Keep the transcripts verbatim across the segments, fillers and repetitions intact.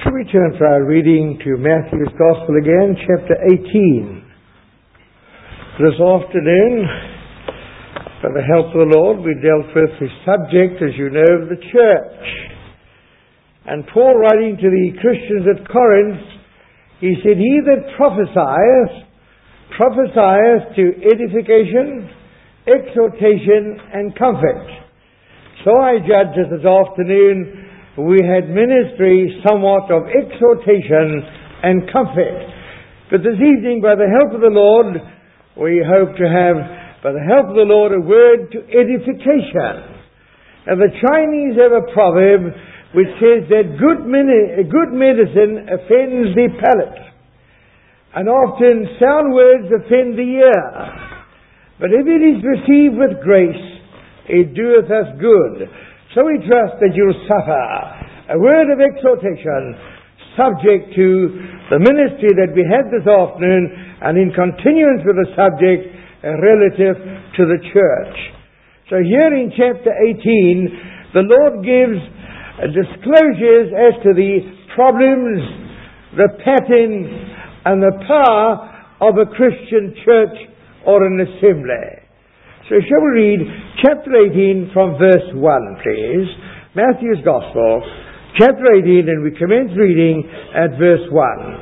Shall we turn for our reading to Matthew's Gospel again, chapter eighteen. This afternoon, by the help of the Lord, we dealt with the subject, as you know, of the church. And Paul, writing to the Christians at Corinth, he said, "He that prophesieth, prophesieth to edification, exhortation, and comfort." So I judge that this afternoon we had ministry somewhat of exhortation and comfort. But this evening, by the help of the Lord, we hope to have, by the help of the Lord, a word to edification. Now the Chinese have a proverb which says that good, mini- good medicine offends the palate, and often sound words offend the ear. But if it is received with grace, it doeth us good. So we trust that you'll suffer a word of exhortation subject to the ministry that we had this afternoon, and in continuance with the subject uh, relative to the church. So here in chapter eighteen, the Lord gives uh, disclosures as to the problems, the pattern, and the power of a Christian church or an assembly. So shall we read chapter eighteen from verse one, please? Matthew's Gospel, chapter eighteen, and we commence reading at verse one.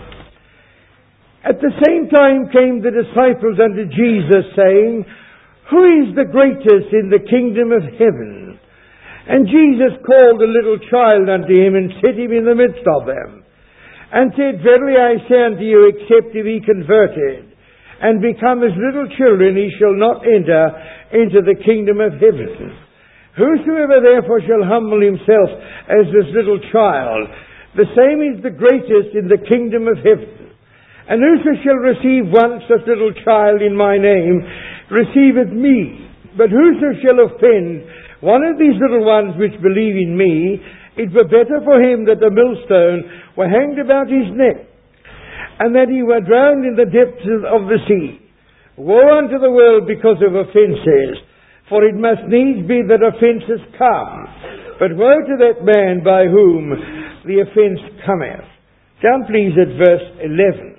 "At the same time came the disciples unto Jesus, saying, Who is the greatest in the kingdom of heaven? And Jesus called a little child unto him, and set him in the midst of them, and said, Verily I say unto you, except he be converted, and become as little children, he shall not enter into the kingdom of heaven. Whosoever therefore shall humble himself as this little child, the same is the greatest in the kingdom of heaven. And whoso shall receive once such little child in my name, receiveth me. But whoso shall offend one of these little ones which believe in me, it were better for him that a millstone were hanged about his neck, and that he were drowned in the depths of the sea. Woe unto the world because of offences, for it must needs be that offences come. But woe to that man by whom the offence cometh." Down please at verse eleven.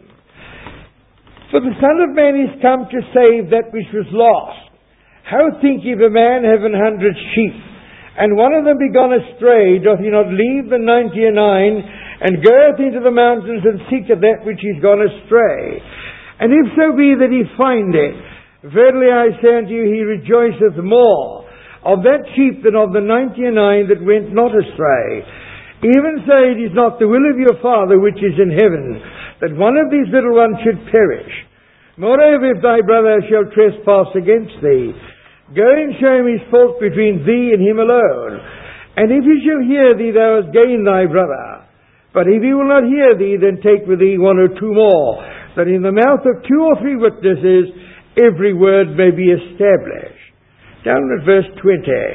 "For the Son of Man is come to save that which was lost. How think ye if a man have an hundred sheep, and one of them be gone astray, doth he not leave the ninety and nine, and goeth into the mountains, and seeketh that which is gone astray? And if so be that he find it, verily I say unto you, he rejoiceth more of that sheep than of the ninety and nine that went not astray. Even so it is not the will of your Father which is in heaven, that one of these little ones should perish. Moreover, if thy brother shall trespass against thee, go and show him his fault between thee and him alone. And if he shall hear thee, thou hast gained thy brother. But if he will not hear thee, then take with thee one or two more, that in the mouth of two or three witnesses every word may be established." Down at verse twenty.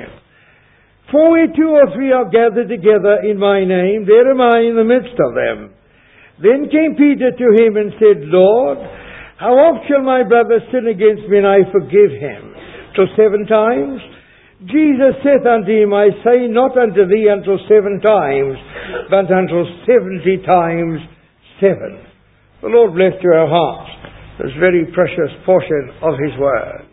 "For where two or three are gathered together in my name, there am I in the midst of them. Then came Peter to him and said, Lord, how oft shall my brother sin against me, and I forgive him? Till seven times? Jesus saith unto him, I say not unto thee until seven times, but until seventy times seven." The Lord bless to our hearts this very precious portion of His Word.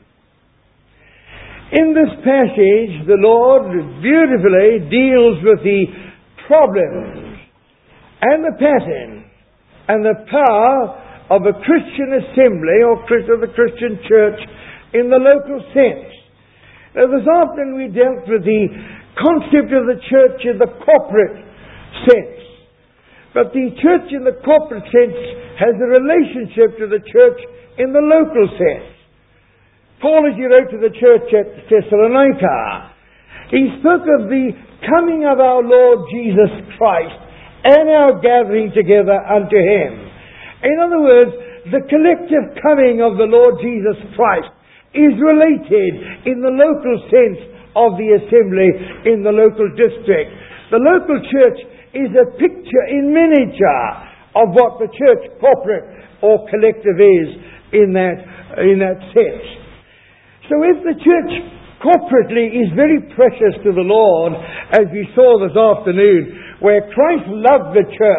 In this passage, the Lord beautifully deals with the problems and the pattern and the power of a Christian assembly or of the Christian church in the local sense. Now, this afternoon we dealt with the concept of the church in the corporate sense. But the church in the corporate sense has a relationship to the church in the local sense. Paul, as he wrote to the church at Thessalonica, he spoke of the coming of our Lord Jesus Christ and our gathering together unto Him. In other words, the collective coming of the Lord Jesus Christ is related in the local sense of the assembly in the local district. The local church is a picture in miniature of what the church corporate or collective is in that, in that sense. So if the church corporately is very precious to the Lord, as we saw this afternoon, where Christ loved the church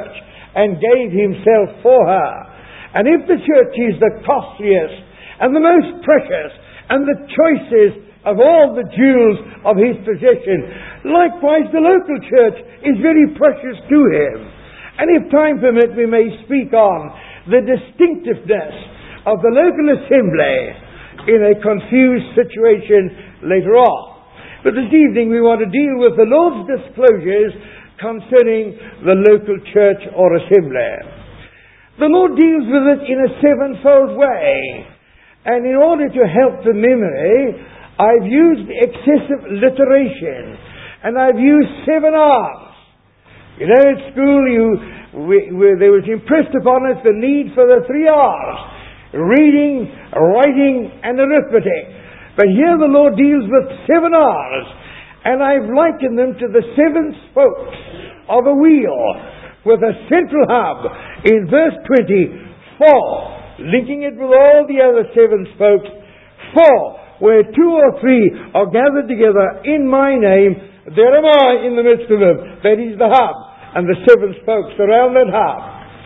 and gave himself for her. And if the church is the costliest and the most precious and the choicest of all the jewels of his possession, likewise the local church is very precious to him. And if time permit, we may speak on the distinctiveness of the local assembly in a confused situation later on. But this evening we want to deal with the Lord's disclosures concerning the local church or assembly. The Lord deals with it in a sevenfold way. And in order to help the memory, I've used excessive alliteration. And I've used seven R's. You know, at school you, we, we, there was impressed upon us the need for the three R's. Reading, writing, and arithmetic. But here the Lord deals with seven R's. And I've likened them to the seven spokes of a wheel with a central hub in verse twenty, four, linking it with all the other seven spokes, four, where two or three are gathered together in my name, there am I in the midst of them. That is the hub, and the seven spokes around that hub.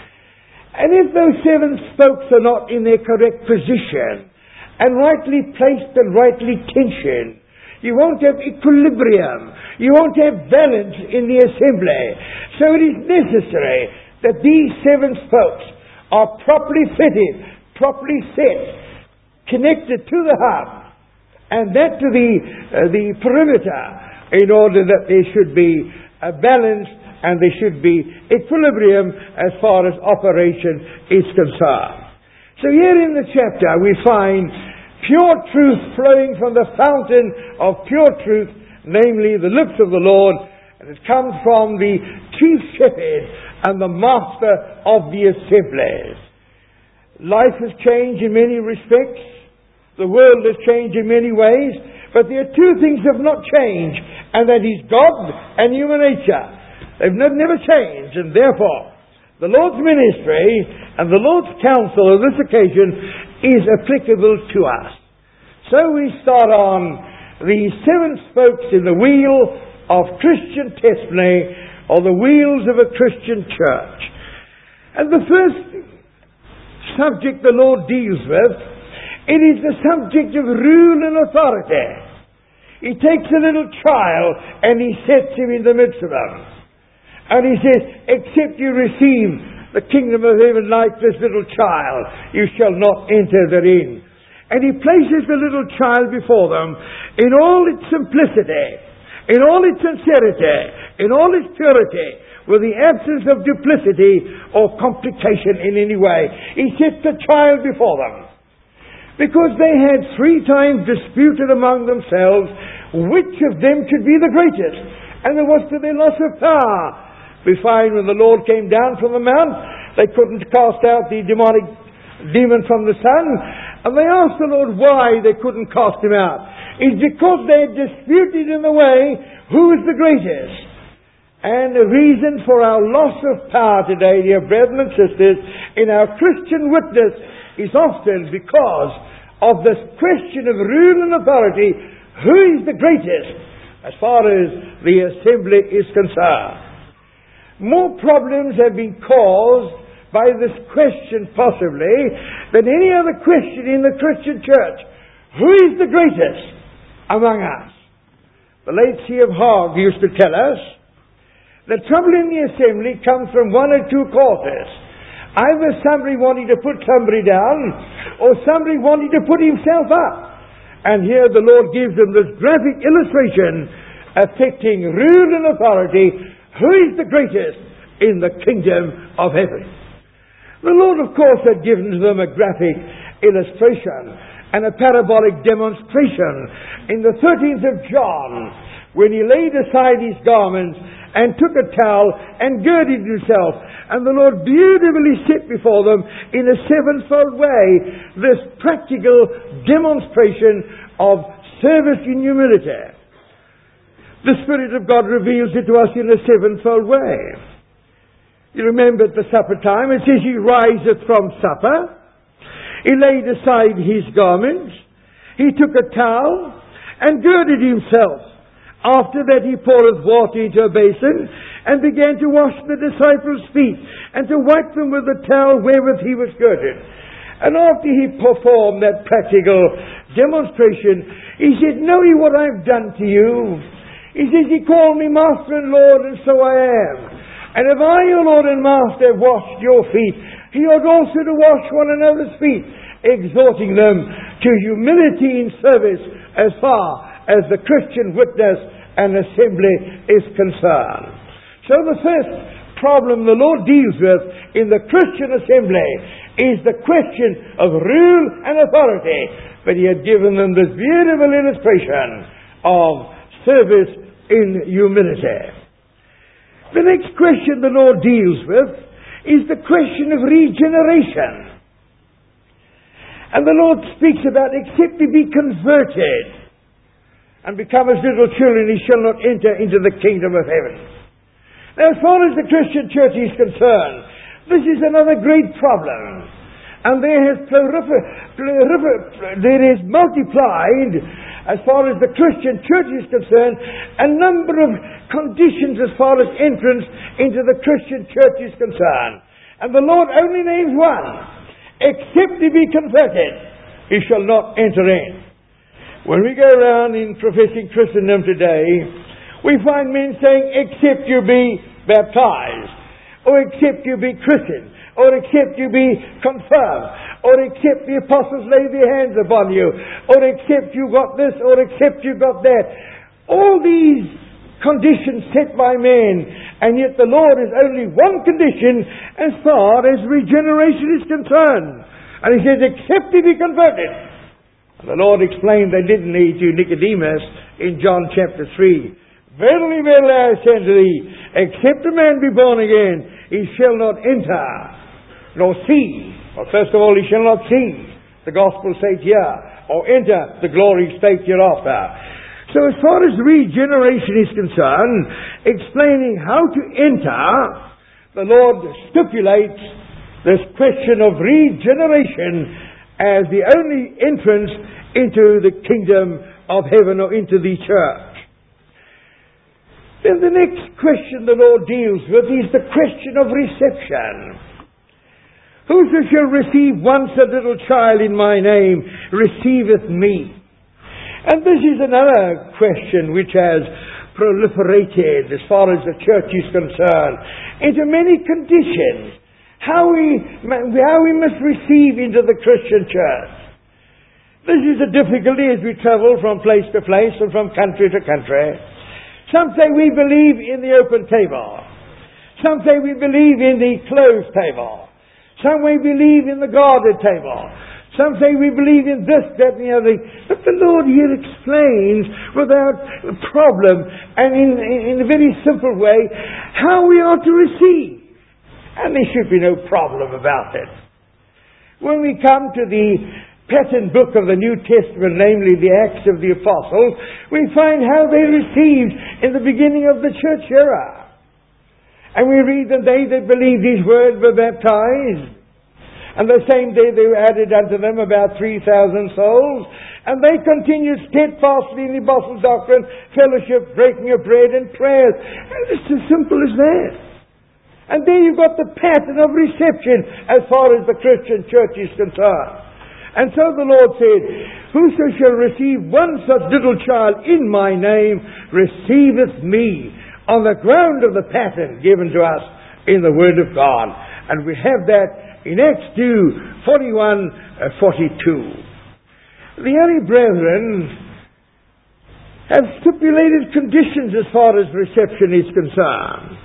And if those seven spokes are not in their correct position, and rightly placed and rightly tensioned, you won't have equilibrium. You won't have balance in the assembly. So it is necessary that these seven spokes are properly fitted, properly set, connected to the hub, and that to the, uh, the perimeter, in order that there should be a balance and there should be equilibrium as far as operation is concerned. So here in the chapter we find pure truth flowing from the fountain of pure truth, namely the lips of the Lord, and it comes from the chief shepherd and the master of the assemblies. Life has changed in many respects. The world has changed in many ways, but there are two things that have not changed, and that is God and human nature. They've never changed, and therefore the Lord's ministry and the Lord's counsel on this occasion is applicable to us. So we start on the seven spokes in the wheel of Christian testimony, or the wheels of a Christian church. And the first subject the Lord deals with, it is the subject of rule and authority. He takes a little child and he sets him in the midst of them. And he says, except you receive the kingdom of heaven like this little child, you shall not enter therein. And he places the little child before them in all its simplicity, in all its sincerity, in all its purity, with the absence of duplicity or complication in any way. He sets the child before them. Because they had three times disputed among themselves which of them should be the greatest. And there was to their loss of power. We find when the Lord came down from the mount, they couldn't cast out the demonic demon from the sun. And they asked the Lord why they couldn't cast him out. It's because they had disputed in the way who is the greatest. And the reason for our loss of power today, dear brethren and sisters, in our Christian witness is often because of this question of rule and authority. Who is the greatest as far as the assembly is concerned? More problems have been caused by this question possibly than any other question in the Christian church. Who is the greatest among us? The late C F Hogg used to tell us the trouble in the assembly comes from one or two causes. Either somebody wanting to put somebody down, or somebody wanting to put himself up. And here the Lord gives them this graphic illustration affecting rule and authority. Who is the greatest in the kingdom of heaven? The Lord, of course, had given to them a graphic illustration and a parabolic demonstration in the thirteenth of John, when he laid aside his garments and took a towel and girded himself. And the Lord beautifully set before them in a sevenfold way this practical demonstration of service in humility. The Spirit of God reveals it to us in a sevenfold way. You remember at the supper time, it says he riseth from supper. He laid aside his garments. He took a towel and girded himself. After that he poureth water into a basin and began to wash the disciples' feet and to wipe them with the towel wherewith he was girded. And after he performed that practical demonstration, he said, know ye what I've done to you? He says, he called me Master and Lord, and so I am. And if I, your Lord and Master, have washed your feet, he ought also to wash one another's feet, exhorting them to humility in service as far as the Christian witness and assembly is concerned. So the first problem the Lord deals with in the Christian assembly is the question of rule and authority. But he had given them this beautiful illustration of service in humility. The next question the Lord deals with is the question of regeneration. And the Lord speaks about, except he be converted and become as little children, he shall not enter into the kingdom of heaven. Now, as far as the Christian church is concerned, this is another great problem. And there has prolifer- prolifer- there is multiplied, as far as the Christian church is concerned, a number of conditions as far as entrance into the Christian church is concerned. And the Lord only names one. Except he be converted, he shall not enter in. When we go around in professing Christendom today, we find men saying, except you be baptized, or except you be Christian, or except you be confirmed, or except the apostles lay their hands upon you, or except you got this, or except you got that. All these conditions set by men, and yet the Lord is only one condition as far as regeneration is concerned. And he says, except he be converted. And the Lord explained they didn't need to Nicodemus in John chapter three. Verily, verily, I say unto thee, except a man be born again, he shall not enter, nor see. Well, first of all, he shall not see the gospel state here, or enter the glory state hereafter. So as far as regeneration is concerned, explaining how to enter, the Lord stipulates this question of regeneration as the only entrance into the kingdom of heaven, or into the church. Then the next question the Lord deals with is the question of reception. Whoso shall receive once a little child in my name receiveth me. And this is another question which has proliferated as far as the church is concerned into many conditions. How we, how we must receive into the Christian church. This is a difficulty as we travel from place to place and from country to country. Some say we believe in the open table. Some say we believe in the closed table. Some may believe in the guarded table. Some say we believe in this, that, and the other. But the Lord here explains without problem and in, in, in a very simple way how we are to receive. And there should be no problem about it. When we come to the pattern book of the New Testament, namely the Acts of the Apostles, we find how they received in the beginning of the church era. And we read that they that believed these words were baptized. And the same day they were added unto them about three thousand souls. And they continued steadfastly in the apostles' doctrine, fellowship, breaking of bread, and prayers. And it's as simple as that. And there you've got the pattern of reception as far as the Christian church is concerned. And so the Lord said, whoso shall receive one such little child in my name receiveth me, on the ground of the pattern given to us in the Word of God. And we have that in Acts two, forty-one, forty-two. The early brethren have stipulated conditions as far as reception is concerned.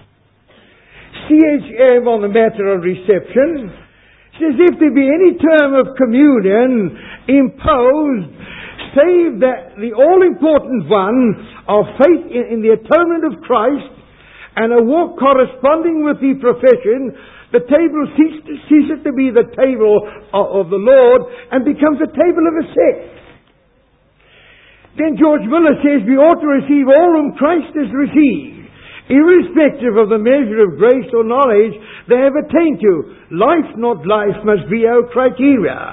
C H M on the matter of reception says, if there be any term of communion imposed, save that the all-important one of faith in, in the atonement of Christ and a walk corresponding with the profession, the table ceases, ceases to be the table of, of the Lord and becomes a table of a sect. Then George Miller says, we ought to receive all whom Christ has received, irrespective of the measure of grace or knowledge they have attained to. Life, not life, must be our criteria.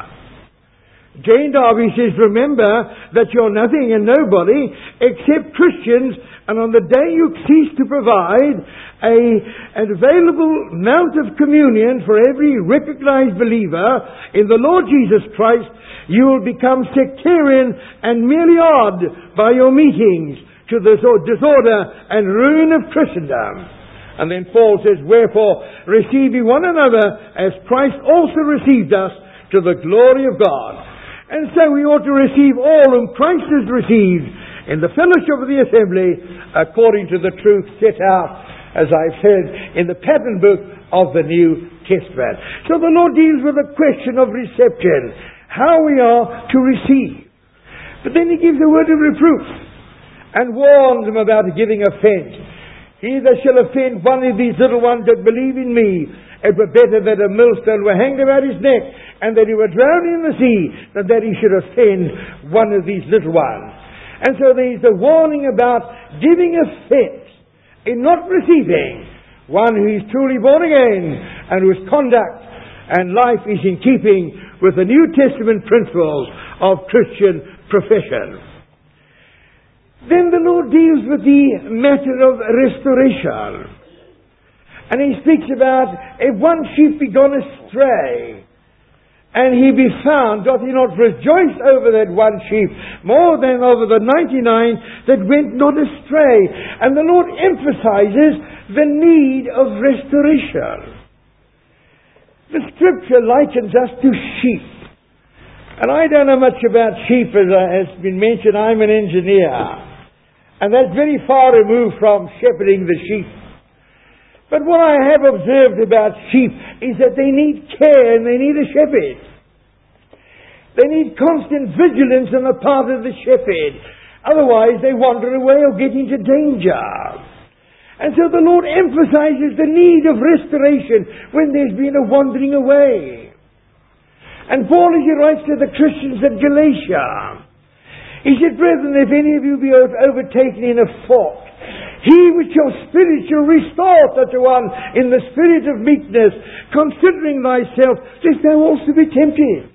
Jane Darby says, remember that you're nothing and nobody except Christians And on the day you cease to provide a, an available amount of communion for every recognized believer in the Lord Jesus Christ, you will become sectarian and merely odd by your meetings to the disorder and ruin of Christendom. And then Paul says, wherefore, receive ye one another as Christ also received us to the glory of God. And so we ought to receive all whom Christ has received in the fellowship of the assembly, according to the truth set out, as I've said, in the pattern book of the New Testament. So the Lord deals with the question of reception, how we are to receive. But then He gives a word of reproof and warns them about giving offense. He that shall offend one of these little ones that believe in me, it were better that a millstone were hanged about his neck, and that he were drowned in the sea, than that he should offend one of these little ones. And so there is a warning about giving offense in not receiving one who is truly born again and whose conduct and life is in keeping with the New Testament principles of Christian profession. Then the Lord deals with the matter of restoration. And He speaks about if one sheep be gone astray, and he be found, doth he not rejoice over that one sheep more than over the ninety-nine that went not astray? And the Lord emphasizes the need of restoration. The Scripture likens us to sheep. And I don't know much about sheep, as has been mentioned. I'm an engineer. And that's very far removed from shepherding the sheep. But what I have observed about sheep is that they need care and they need a shepherd. They need constant vigilance on the part of the shepherd. Otherwise they wander away or get into danger. And so the Lord emphasizes the need of restoration when there's been a wandering away. And Paul, as he writes to the Christians at Galatia, he said, brethren, if any of you be overtaken in a fault, he which your spirit shall restore such a one in the spirit of meekness, considering thyself, lest thou also be tempted.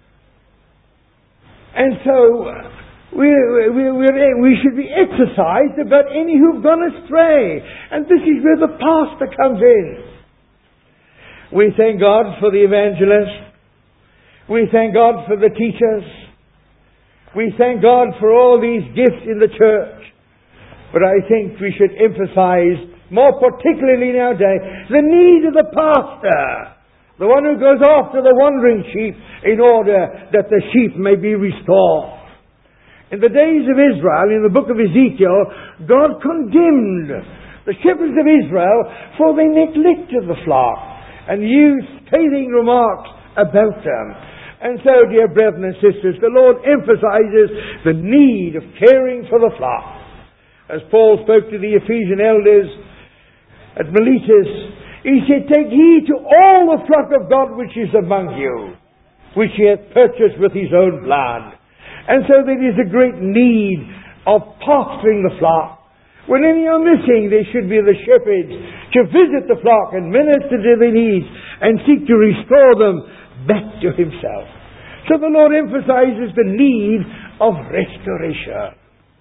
And so we, we, we, we should be exercised about any who've gone astray. And this is where the pastor comes in. We thank God for the evangelists. We thank God for the teachers. We thank God for all these gifts in the church. But I think we should emphasize, more particularly nowadays, the need of the pastor, the one who goes after the wandering sheep in order that the sheep may be restored. In the days of Israel, in the book of Ezekiel, God condemned the shepherds of Israel for their neglect of the flock and used scathing remarks about them. And so, dear brethren and sisters, the Lord emphasizes the need of caring for the flock. As Paul spoke to the Ephesian elders at Miletus, he said, take heed to all the flock of God which is among you, which he hath purchased with his own blood. And so there is a great need of pastoring the flock. When any are missing, there should be the shepherds to visit the flock and minister to their needs and seek to restore them back to himself. So the Lord emphasizes the need of restoration.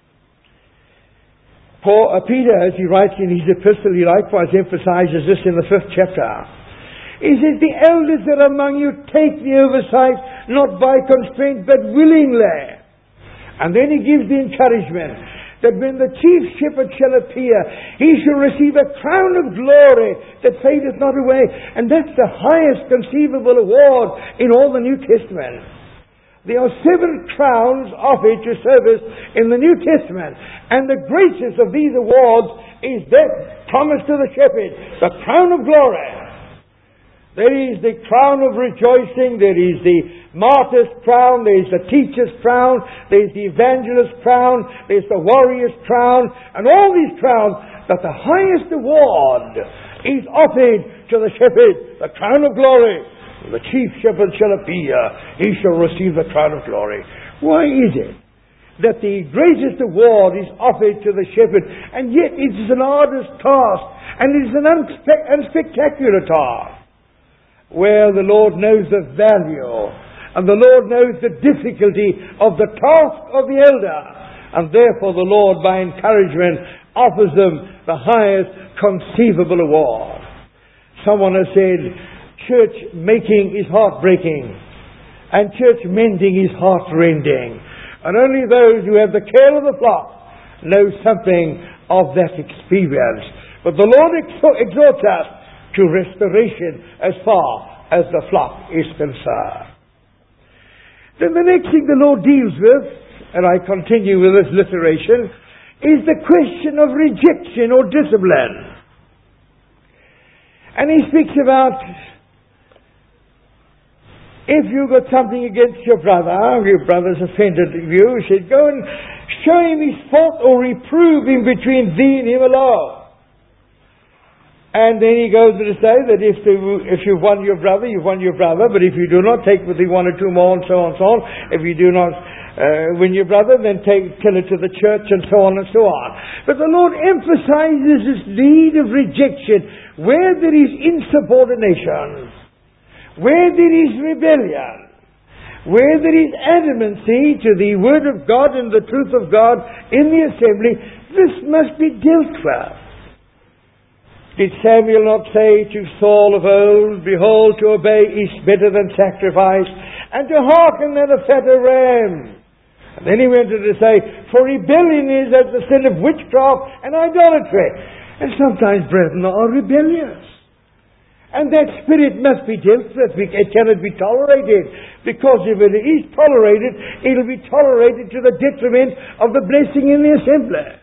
Paul, uh, Peter, as he writes in his epistle, he likewise emphasizes this in the fifth chapter. He says, the elders that are among you take the oversight, not by constraint, but willingly. And then he gives the encouragement that when the chief shepherd shall appear, he shall receive a crown of glory that fadeth not away. And that's the highest conceivable award in all the New Testament. There are seven crowns offered to service in the New Testament. And the greatest of these awards is that promised to the shepherd, the crown of glory. There is the crown of rejoicing, there is the martyr's crown, there is the teacher's crown, there is the evangelist's crown, there is the warrior's crown, and all these crowns, but the highest award is offered to the shepherd, the crown of glory. The chief shepherd shall appear, he shall receive the crown of glory. Why is it that the greatest award is offered to the shepherd, and yet it is an arduous task, and it is an unspe- unspectacular task? Well, the Lord knows the value, and the Lord knows the difficulty of the task of the elder, and therefore the Lord, by encouragement, offers them the highest conceivable award. Someone has said, church making is heartbreaking, and church mending is heart-rending. And only those who have the care of the flock know something of that experience. But the Lord exhorts us to restoration as far as the flock is concerned. Then the next thing the Lord deals with, and I continue with this alliteration, is the question of rejection or discipline. And he speaks about, if you've got something against your brother, your brother's offended you, he said, go and show him his fault or reprove him between thee and him alone. And then he goes on to say that if, the, if you've won your brother, you've won your brother, but if you do not, take with thee one or two more, and so on and so on. If you do not uh, win your brother, then take, tell it to the church, and so on and so on. But the Lord emphasizes this need of rejection where there is insubordination, where there is rebellion, where there is adamancy to the Word of God and the truth of God in the assembly. This must be dealt with. Did Samuel not say to Saul of old, behold, to obey is better than sacrifice, and to hearken than a fatter ram? And then he went on to say, for rebellion is as the sin of witchcraft and idolatry. And sometimes brethren are rebellious. And that spirit must be dealt with. It cannot be tolerated. Because if it is tolerated, it will be tolerated to the detriment of the blessing in the assembly.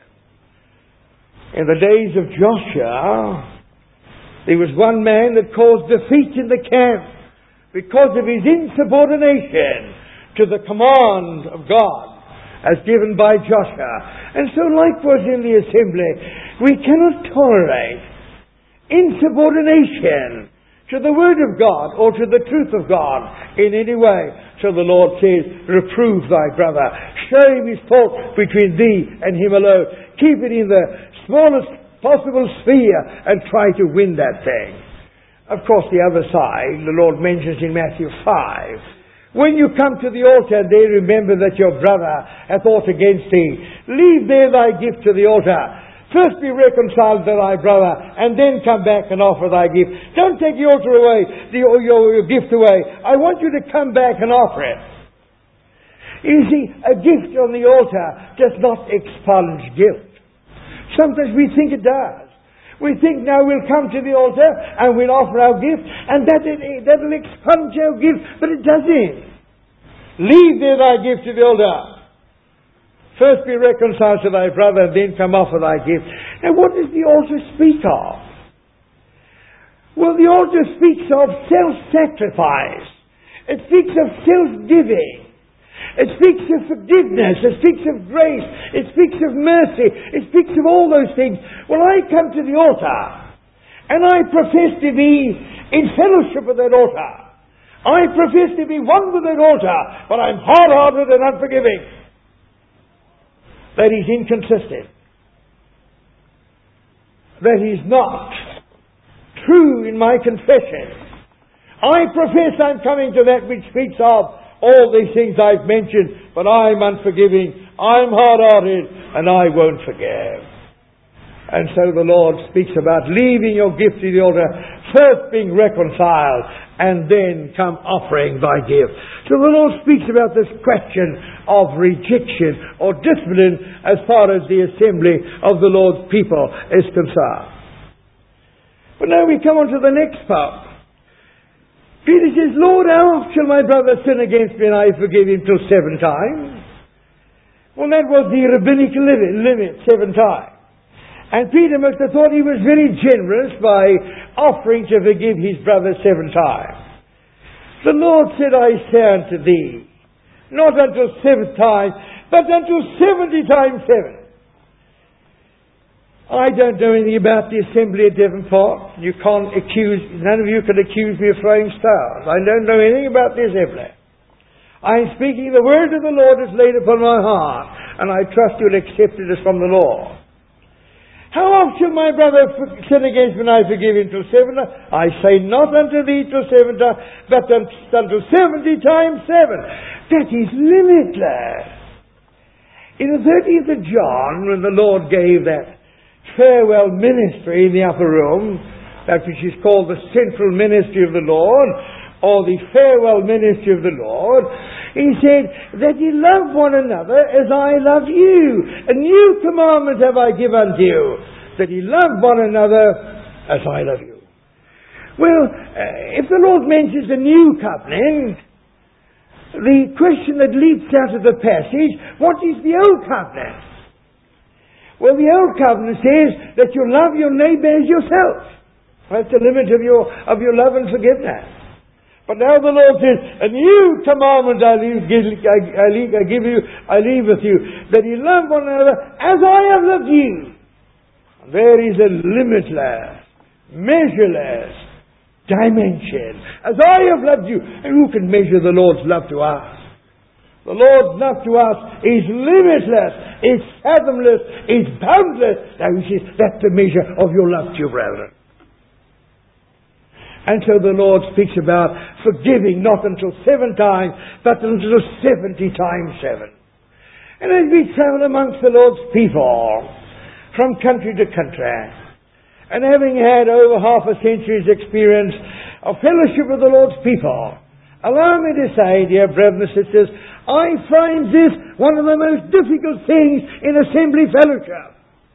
In the days of Joshua, there was one man that caused defeat in the camp because of his insubordination to the command of God as given by Joshua. And so likewise in the assembly, we cannot tolerate insubordination to the Word of God or to the truth of God in any way. So the Lord says, reprove thy brother. Show him his fault between thee and him alone. Keep it in the smallest possible sphere and try to win that thing. Of course, the other side, the Lord mentions in Matthew five, when you come to the altar and there remember that your brother hath aught against thee, leave there thy gift to the altar. First be reconciled to thy brother, and then come back and offer thy gift. Don't take the altar away, the, your, your gift away. I want you to come back and offer it. You see, a gift on the altar does not expunge guilt. Sometimes we think it does. We think now we'll come to the altar and we'll offer our gift, and that that'll expunge our gift, but it doesn't. Leave there thy gift to the altar. First be reconciled to thy brother, and then come offer thy gift. Now what does the altar speak of? Well, the altar speaks of self-sacrifice. It speaks of self-giving. It speaks of forgiveness. It speaks of grace. It speaks of mercy. It speaks of all those things. Well, I come to the altar, and I profess to be in fellowship with that altar. I profess to be one with that altar, but I'm hard-hearted and unforgiving. That is inconsistent. That is not true in my confession. I profess I'm coming to that which speaks of all these things I've mentioned, but I'm unforgiving, I'm hard-hearted, and I won't forgive. And so the Lord speaks about leaving your gift to the altar, first being reconciled, and then come offering thy gift. So the Lord speaks about this question of rejection or discipline as far as the assembly of the Lord's people is concerned. But now we come on to the next part. Peter says, Lord, how oft shall my brother sin against me and I forgive him till seven times? Well, that was the rabbinical limit, limit, seven times. And Peter must have thought he was very generous by offering to forgive his brother seven times. The Lord said, I say unto thee, not until seven times, but until seventy times seven. I don't know anything about the assembly at Devonport. You can't accuse, none of you can accuse me of throwing stones. I don't know anything about the assembly. I am speaking the word of the Lord is laid upon my heart, and I trust you'll accept it as from the Lord. How oft shall my brother sin against me and I forgive him till seven times? I say not unto thee till seven times, but until seventy times seven. That is limitless. In the thirtieth of John, when the Lord gave that farewell ministry in the upper room, that which is called the central ministry of the Lord, or the farewell ministry of the Lord, he said that ye love one another as I love you. A new commandment have I given unto you, that ye love one another as I love you. Well, uh, if the Lord mentions a new covenant, the question that leaps out of the passage, what is the old covenant? Well, the old covenant says that you love your neighbour as yourself. That's the limit of your of your love and forgiveness. But now the Lord says, a new commandment I leave, I, leave, I give you, I leave with you, that you love one another as I have loved you. There is a limitless, measureless dimension. As I have loved you. And who can measure the Lord's love to us? The Lord's love to us is limitless, is fathomless, is boundless. Now he says, that's the measure of your love to your brethren. And so the Lord speaks about forgiving not until seven times, but until seventy times seven. And as we travel amongst the Lord's people, from country to country, and having had over half a century's experience of fellowship with the Lord's people, allow me to say, dear brothers and sisters, I find this one of the most difficult things in assembly fellowship.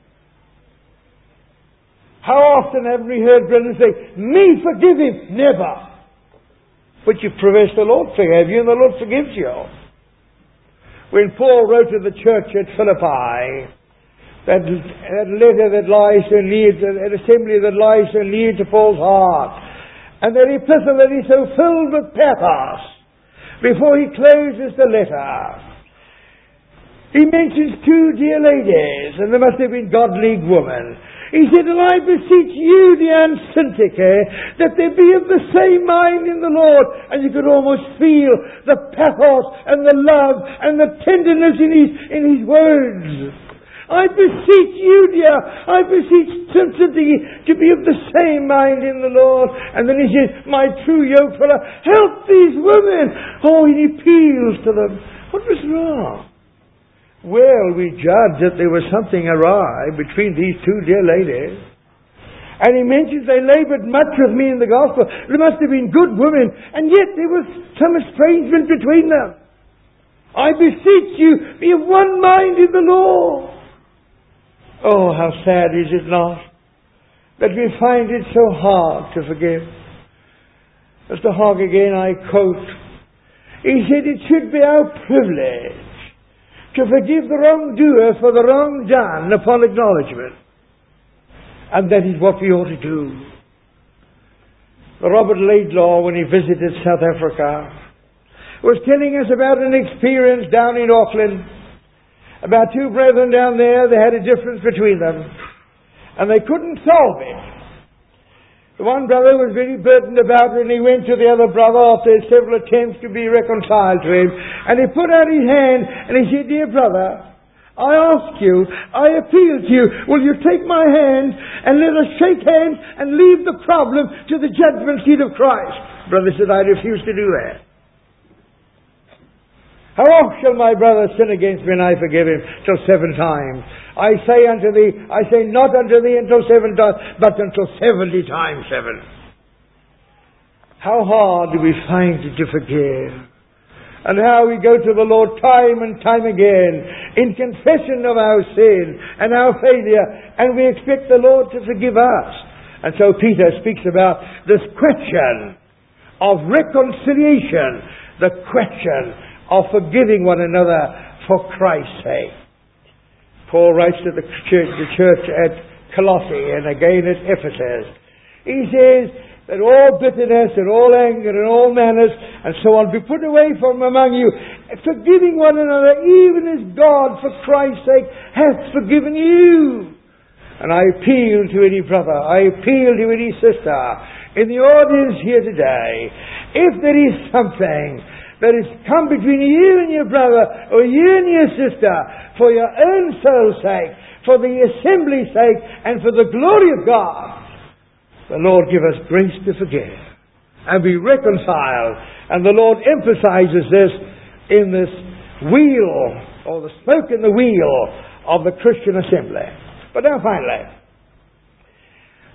How often have we heard brethren say, me forgive him? Never. But you profess the Lord forgave you and the Lord forgives you. When Paul wrote to the church at Philippi, that, that letter that lies so near, that assembly that lies so near to Paul's heart, and that epistle that is so filled with pathos, before he closes the letter, he mentions two dear ladies, and they must have been godly women. He said, and I beseech you, dear Syntyche, that they be of the same mind in the Lord. And you could almost feel the pathos and the love and the tenderness in his, in his words. I beseech you, dear, I beseech Syntyche to be of the same mind in the Lord. And then he says, my true yoke fellow, help these women. Oh, and he appeals to them. What was wrong? Well, we judge that there was something awry between these two dear ladies. And he mentions they laboured much with me in the gospel. They must have been good women. And yet there was some estrangement between them. I beseech you, be of one mind in the Lord. Oh, how sad is it not that we find it so hard to forgive. Mister Hogg again I quote. He said it should be our privilege to forgive the wrongdoer for the wrong done upon acknowledgement. And that is what we ought to do. Robert Laidlaw, when he visited South Africa, was telling us about an experience down in Auckland. About two brethren down there, they had a difference between them. And they couldn't solve it. The one brother was very burdened about it, and he went to the other brother after several attempts to be reconciled to him. And he put out his hand and he said, dear brother, I ask you, I appeal to you, will you take my hand and let us shake hands and leave the problem to the judgment seat of Christ? The brother said, I refuse to do that. How oft shall my brother sin against me and I forgive him? Till seven times. I say unto thee, I say not unto thee until seven times, but until seventy times seven. How hard do we find it to forgive? And how we go to the Lord time and time again in confession of our sin and our failure, and we expect the Lord to forgive us. And so Peter speaks about this question of reconciliation, the question of forgiving one another for Christ's sake. Paul writes to the church, the church at Colossae and again at Ephesus. He says that all bitterness and all anger and all malice and so on be put away from among you, forgiving one another even as God for Christ's sake hath forgiven you. And I appeal to any brother, I appeal to any sister in the audience here today, if there is something that has come between you and your brother or you and your sister for your own soul's sake, for the assembly's sake, and for the glory of God, the Lord give us grace to forgive and be reconciled. And the Lord emphasizes this in this wheel, or the smoke in the wheel of the Christian assembly. But now finally,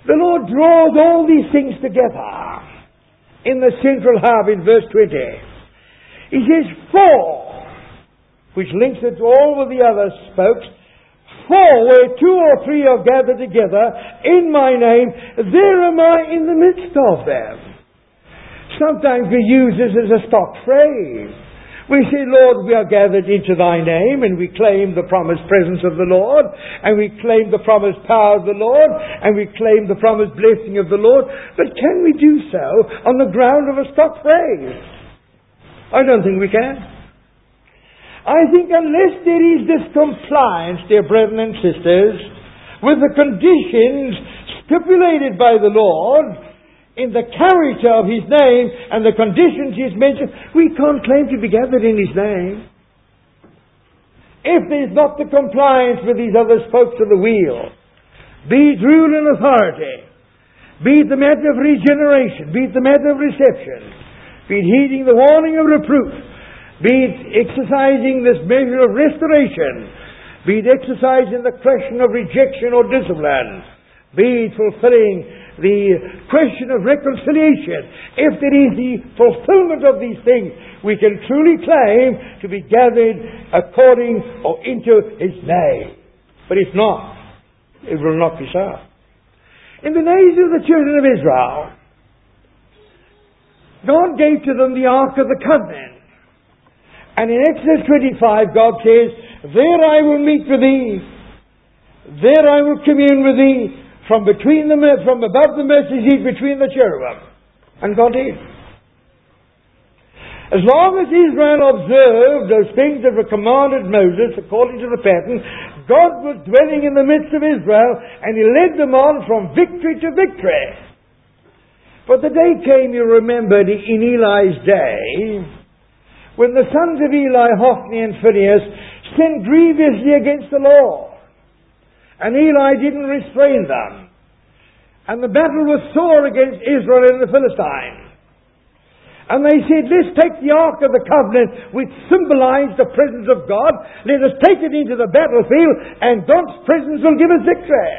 The Lord draws all these things together in the central hub in verse twenty. He says, "For," which links it to all of the other spokes, "for where two or three are gathered together in my name, there am I in the midst of them." Sometimes we use this as a stock phrase. We say, "Lord, we are gathered into thy name," and we claim the promised presence of the Lord, and we claim the promised power of the Lord, and we claim the promised blessing of the Lord. But can we do so on the ground of a stock phrase? I don't think we can. I think unless there is this compliance, dear brethren and sisters, with the conditions stipulated by the Lord in the character of His name and the conditions He's mentioned, we can't claim to be gathered in His name. If there's not the compliance with these other spokes of the wheel, be it rule and authority, be it the matter of regeneration, be it the matter of reception, be it heeding the warning of reproof, be it exercising this measure of restoration, be it exercising the question of rejection or discipline, be it fulfilling the question of reconciliation. If there is the fulfillment of these things, we can truly claim to be gathered according or into His name. But if not, it will not be so. In the days of the children of Israel, God gave to them the Ark of the Covenant. And in Exodus twenty-five, God says, "There I will meet with thee, there I will commune with thee, from between the from above the mercy seat between the cherubim." And God did. As long as Israel observed those things that were commanded Moses according to the pattern, God was dwelling in the midst of Israel, and He led them on from victory to victory. But the day came, you remembered, in Eli's day, when the sons of Eli, Hophni and Phinehas, sinned grievously against the Lord. And Eli didn't restrain them. And the battle was sore against Israel and the Philistines. And they said, "Let's take the Ark of the Covenant, which symbolized the presence of God. Let us take it into the battlefield, and God's presence will give us victory."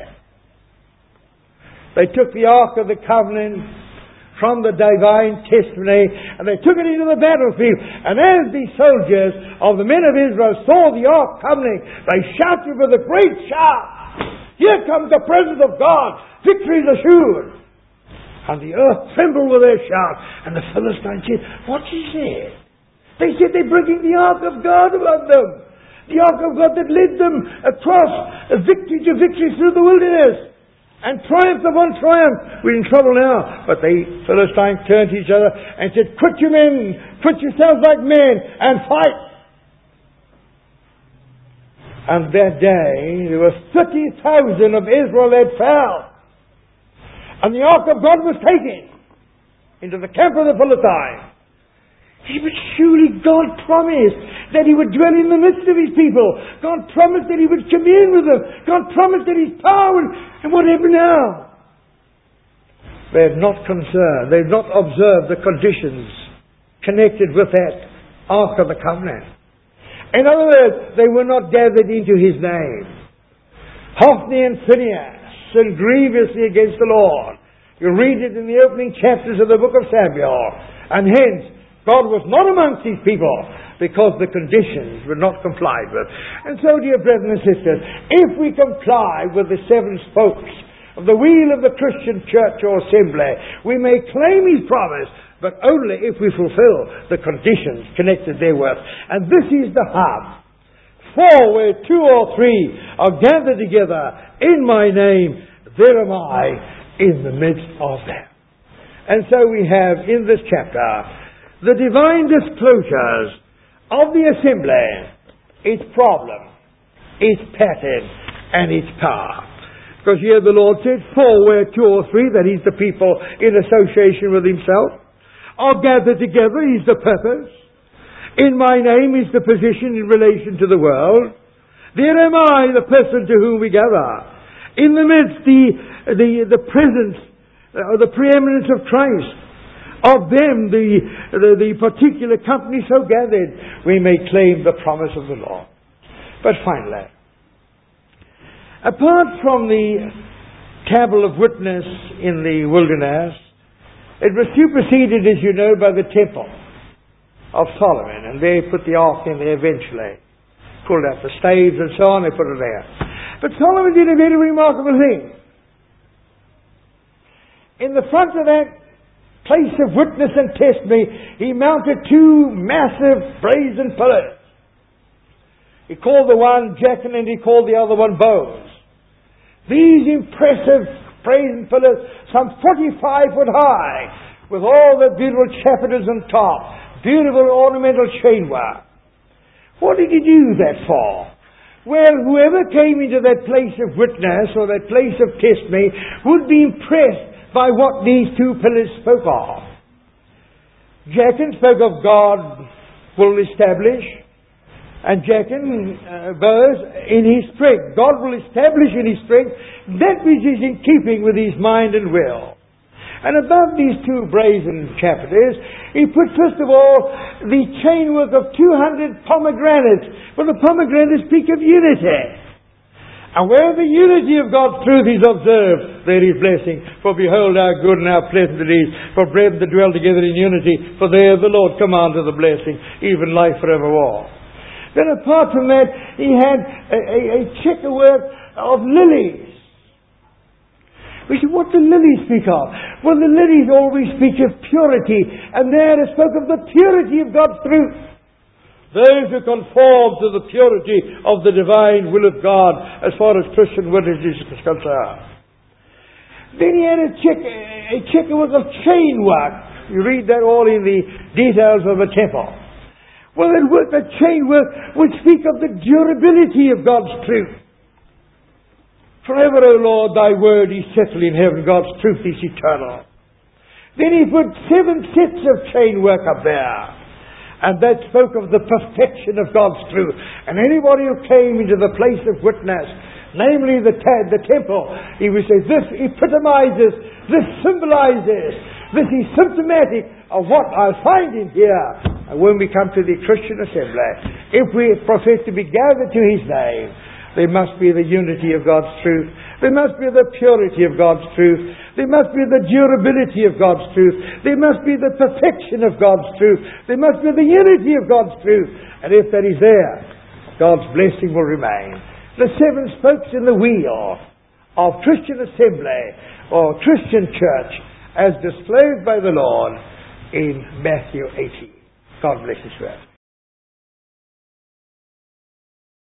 They took the Ark of the Covenant from the divine testimony, and they took it into the battlefield. And as the soldiers of the men of Israel saw the Ark coming, they shouted with a great shout, "Here comes the presence of God! Victory is assured!" And the earth trembled with their shout. And the Philistines said, "What is it?" They said, "They're bringing the Ark of God among them. The Ark of God that led them across victory to victory through the wilderness. And triumph upon triumph. We're in trouble now." But the Philistines turned to each other and said, "Quit your men, quit yourselves like men, and fight." And that day, there were thirty thousand of Israel that fell. And the Ark of God was taken into the camp of the Philistines. But surely God promised that He would dwell in the midst of His people. God promised that He would commune with them. God promised that His power would... And what happened now? They had not concerned, they had not observed the conditions connected with that Ark of the Covenant. In other words, they were not gathered into His name. Hophni and Phinehas sinned grievously against the Lord. You read it in the opening chapters of the book of Samuel. And hence, God was not amongst His people because the conditions were not complied with. And so, dear brethren and sisters, if we comply with the seven spokes of the wheel of the Christian church or assembly, we may claim His promise, but only if we fulfill the conditions connected therewith. And this is the hub. For where two or three are gathered together in my name, there am I in the midst of them. And so we have in this chapter the divine disclosures of the assembly, its problem, its pattern, and its power. Because here the Lord said, "For where two or three," that is the people in association with Himself, "are gathered together," is the purpose. "In my name" is the position in relation to the world. "There am I, the person to whom we gather." In the midst, the, the, the presence, or the preeminence of Christ. Of them, the, the, the particular company so gathered, we may claim the promise of the Lord. But finally, apart from the table of witness in the wilderness, it was superseded, as you know, by the temple of Solomon. And they put the ark in there eventually. Pulled out the staves and so on, they put it there. But Solomon did a very remarkable thing. In the front of that place of witness and testimony, he mounted two massive brazen pillars. He called the one Jachin and he called the other one Boaz. These impressive brazen pillars, some forty-five foot high, with all the beautiful chapiters on top, beautiful ornamental chainwork. What did he do that for? Well, whoever came into that place of witness or that place of testimony would be impressed by what these two pillars spoke of. Jachin spoke of God will establish, and Jachin, uh, Boaz, in his strength. God will establish in his strength that which is in keeping with his mind and will. And above these two brazen chapiters, he put first of all the chainwork of two hundred pomegranates. Well, the pomegranates speak of unity. And where the unity of God's truth is observed, there is blessing. For behold how good and how pleasant it is for brethren to dwell together in unity. For there the Lord commandeth the blessing, even life forevermore. Then apart from that, he had a, a, a checkerwork of lilies. We said, what do lilies speak of? Well, the lilies always speak of purity. And there it spoke of the purity of God's truth. Those who conform to the purity of the divine will of God as far as Christian witness is concerned. Then he had a, check, a checkerwork of chainwork. You read that all in the details of the temple. Well, that work, that chainwork would speak of the durability of God's truth. Forever, O Lord, thy word is settled in heaven. God's truth is eternal. Then he put seven sets of chainwork up there. And that spoke of the perfection of God's truth. And anybody who came into the place of witness, namely the, ta- the temple, he would say, this epitomizes, this symbolizes, this is symptomatic of what I'll find in here. And when we come to the Christian assembly, if we profess to be gathered to his name, there must be the unity of God's truth. There must be the purity of God's truth. There must be the durability of God's truth. There must be the perfection of God's truth. There must be the unity of God's truth. And if that is there, God's blessing will remain. The seven spokes in the wheel of Christian assembly or Christian church as disclosed by the Lord in Matthew eighteen. God bless you, sir.